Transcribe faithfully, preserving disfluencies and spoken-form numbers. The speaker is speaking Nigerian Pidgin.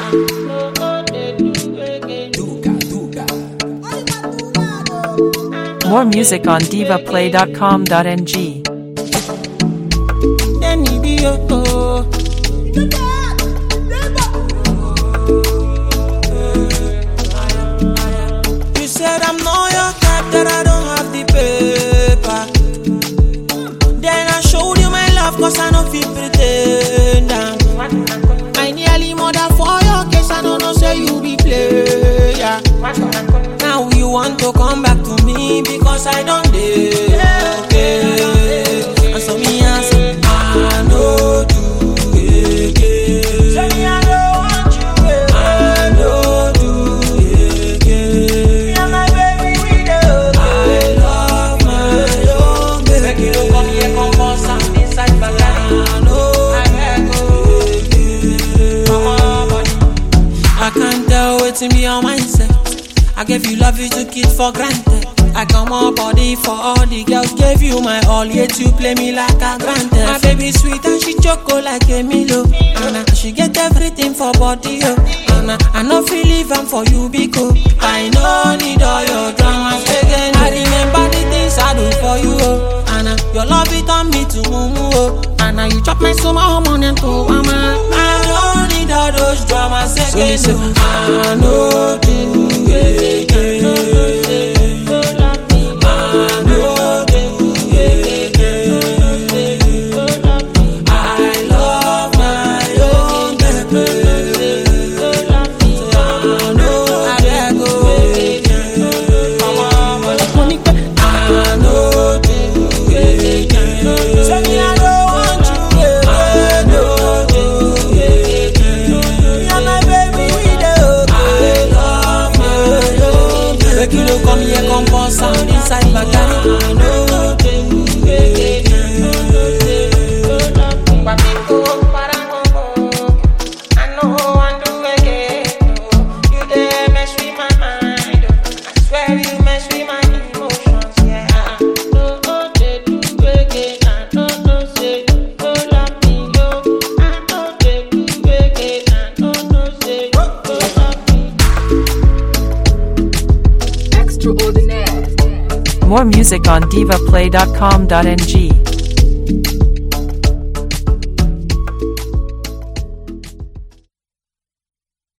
More music on diva play dot com dot n g. You said I'm not your type, that I don't have the paper. Then I showed you my love, cause I don't feel pretend. I nearly murder for your case, I don't know, say you be player. Now you want to come back to me because I don't dare, okay. And so me answer, I know do again. Say me I don't want you again. I know do again. Me and my baby we do. I love my own baby. Make you don't come here, come for some inside my life. I know I go again. Come on, buddy. I can't tell what's in me on mindset. I gave you love, you took it for granted. I come up body for all the girls, gave you my all, yet you play me like a granted. My baby sweet and she choco like a Milo, and uh, she get everything for body, oh. And uh, I know feel even for you because I know need all your dramas again. I remember the things I do for you, oh. And uh, your love it on me to mumu, oh. And uh, you chop my summer hormone and to mama. I don't need all those dramas again. So listen, I know do come here, come for sound inside my car. I know I do again. You there mess with my mind. I swear you mess with my emotions. Yeah, I know they do again. I know no say go love me, yo. I know they do again. I know no say go love me. More music on diva play dot com dot n g.